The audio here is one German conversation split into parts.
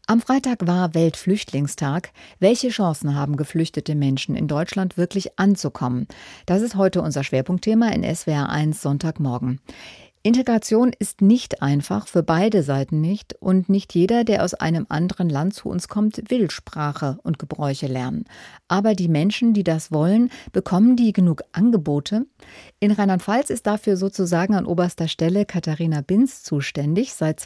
Am Freitag war Weltflüchtlingstag. Welche Chancen haben geflüchtete Menschen in Deutschland wirklich anzukommen? Das ist heute unser Schwerpunktthema in SWR 1 Sonntagmorgen. Integration ist nicht einfach, für beide Seiten nicht. Und nicht jeder, der aus einem anderen Land zu uns kommt, will Sprache und Gebräuche lernen. Aber die Menschen, die das wollen, bekommen die genug Angebote? In Rheinland-Pfalz ist dafür sozusagen an oberster Stelle Katharina Binz zuständig, seit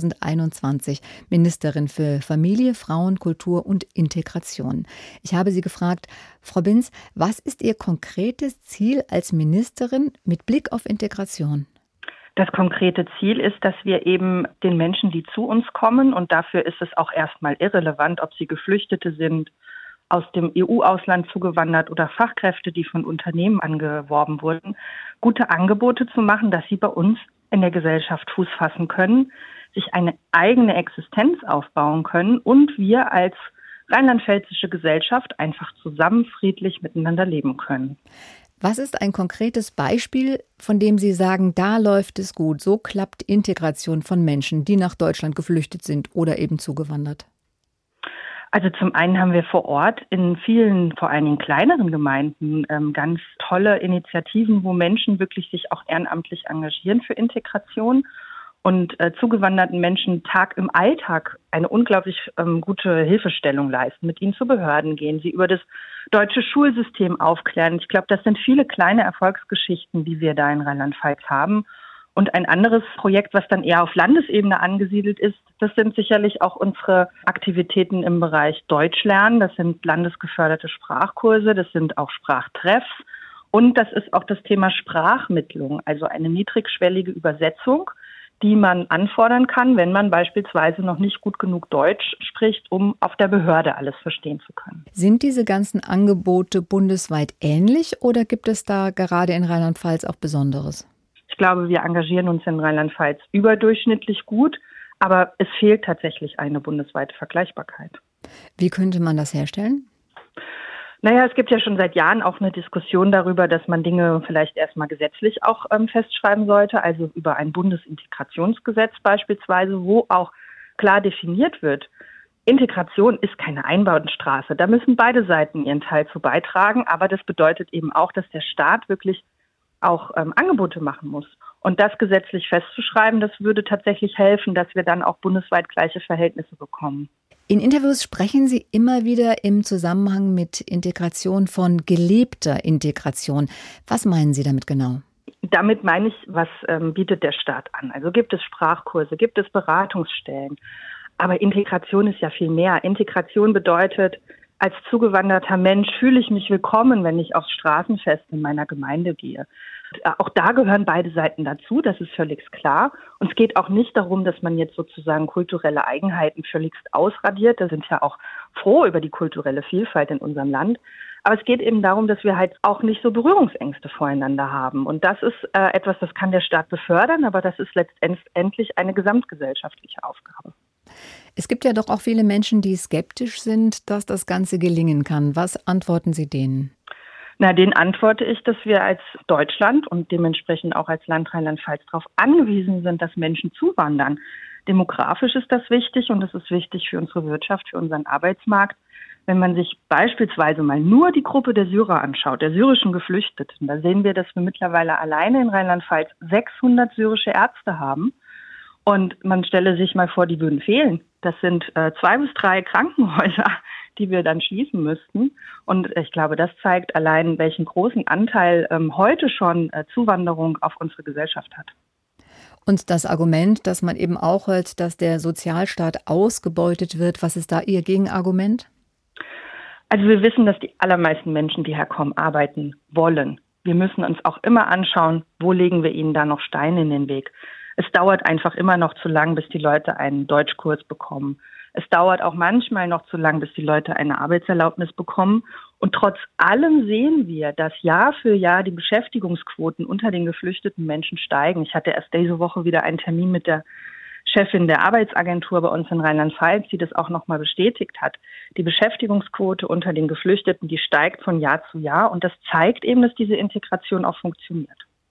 2021 Ministerin für Familie, Frauen, Kultur und Integration. Ich habe sie gefragt, Frau Binz, was ist Ihr konkretes Ziel als Ministerin mit Blick auf Integration? Das konkrete Ziel ist, dass wir eben den Menschen, die zu uns kommen, und dafür ist es auch erstmal irrelevant, ob sie Geflüchtete sind, aus dem EU-Ausland zugewandert oder Fachkräfte, die von Unternehmen angeworben wurden, gute Angebote zu machen, dass sie bei uns in der Gesellschaft Fuß fassen können, sich eine eigene Existenz aufbauen können und wir als rheinland-pfälzische Gesellschaft einfach zusammen friedlich miteinander leben können. Was ist ein konkretes Beispiel, von dem Sie sagen, da läuft es gut, so klappt Integration von Menschen, die nach Deutschland geflüchtet sind oder eben zugewandert? Also zum einen haben wir vor Ort in vielen, vor allen Dingen kleineren Gemeinden, ganz tolle Initiativen, wo Menschen wirklich sich auch ehrenamtlich engagieren für Integration und zugewanderten Menschen im Alltag eine unglaublich gute Hilfestellung leisten, mit ihnen zu Behörden gehen, sie über das deutsche Schulsystem aufklären. Ich glaube, das sind viele kleine Erfolgsgeschichten, die wir da in Rheinland-Pfalz haben. Und ein anderes Projekt, was dann eher auf Landesebene angesiedelt ist, das sind sicherlich auch unsere Aktivitäten im Bereich Deutsch lernen. Das sind landesgeförderte Sprachkurse, das sind auch Sprachtreffs und das ist auch das Thema Sprachmittlung, also eine niedrigschwellige Übersetzung, die man anfordern kann, wenn man beispielsweise noch nicht gut genug Deutsch spricht, um auf der Behörde alles verstehen zu können. Sind diese ganzen Angebote bundesweit ähnlich oder gibt es da gerade in Rheinland-Pfalz auch Besonderes? Ich glaube, wir engagieren uns in Rheinland-Pfalz überdurchschnittlich gut, aber es fehlt tatsächlich eine bundesweite Vergleichbarkeit. Wie könnte man das herstellen? Naja, es gibt ja schon seit Jahren auch eine Diskussion darüber, dass man Dinge vielleicht erstmal gesetzlich auch festschreiben sollte, also über ein Bundesintegrationsgesetz beispielsweise, wo auch klar definiert wird, Integration ist keine Einbahnstraße. Da müssen beide Seiten ihren Teil zu beitragen, aber das bedeutet eben auch, dass der Staat wirklich auch Angebote machen muss. Und das gesetzlich festzuschreiben, das würde tatsächlich helfen, dass wir dann auch bundesweit gleiche Verhältnisse bekommen. In Interviews sprechen Sie immer wieder im Zusammenhang mit Integration von gelebter Integration. Was meinen Sie damit genau? Damit meine ich, was bietet der Staat an? Also gibt es Sprachkurse, gibt es Beratungsstellen? Aber Integration ist ja viel mehr. Integration bedeutet, als zugewanderter Mensch fühle ich mich willkommen, wenn ich aufs Straßenfest in meiner Gemeinde gehe. Auch da gehören beide Seiten dazu, das ist völlig klar. Und es geht auch nicht darum, dass man jetzt sozusagen kulturelle Eigenheiten völligst ausradiert. Da sind ja auch froh über die kulturelle Vielfalt in unserem Land. Aber es geht eben darum, dass wir halt auch nicht so Berührungsängste voreinander haben. Und das ist etwas, das kann der Staat befördern, aber das ist letztendlich eine gesamtgesellschaftliche Aufgabe. Es gibt ja doch auch viele Menschen, die skeptisch sind, dass das Ganze gelingen kann. Was antworten Sie denen? Denen antworte ich, dass wir als Deutschland und dementsprechend auch als Land Rheinland-Pfalz darauf angewiesen sind, dass Menschen zuwandern. Demografisch ist das wichtig und es ist wichtig für unsere Wirtschaft, für unseren Arbeitsmarkt. Wenn man sich beispielsweise mal nur die Gruppe der Syrer anschaut, der syrischen Geflüchteten, da sehen wir, dass wir mittlerweile alleine in Rheinland-Pfalz 600 syrische Ärzte haben. Und man stelle sich mal vor, die würden fehlen. Das sind 2 bis 3 Krankenhäuser, die wir dann schließen müssten. Und ich glaube, das zeigt allein, welchen großen Anteil heute schon Zuwanderung auf unsere Gesellschaft hat. Und das Argument, dass man eben auch hört, dass der Sozialstaat ausgebeutet wird, was ist da Ihr Gegenargument? Also wir wissen, dass die allermeisten Menschen, die herkommen, arbeiten wollen. Wir müssen uns auch immer anschauen, wo legen wir ihnen da noch Steine in den Weg. Es dauert einfach immer noch zu lang, bis die Leute einen Deutschkurs bekommen. Es dauert auch manchmal noch zu lang, bis die Leute eine Arbeitserlaubnis bekommen. Und trotz allem sehen wir, dass Jahr für Jahr die Beschäftigungsquoten unter den geflüchteten Menschen steigen. Ich hatte erst diese Woche wieder einen Termin mit der Chefin der Arbeitsagentur bei uns in Rheinland-Pfalz, die das auch nochmal bestätigt hat. Die Beschäftigungsquote unter den Geflüchteten, die steigt von Jahr zu Jahr. Und das zeigt eben, dass diese Integration auch funktioniert.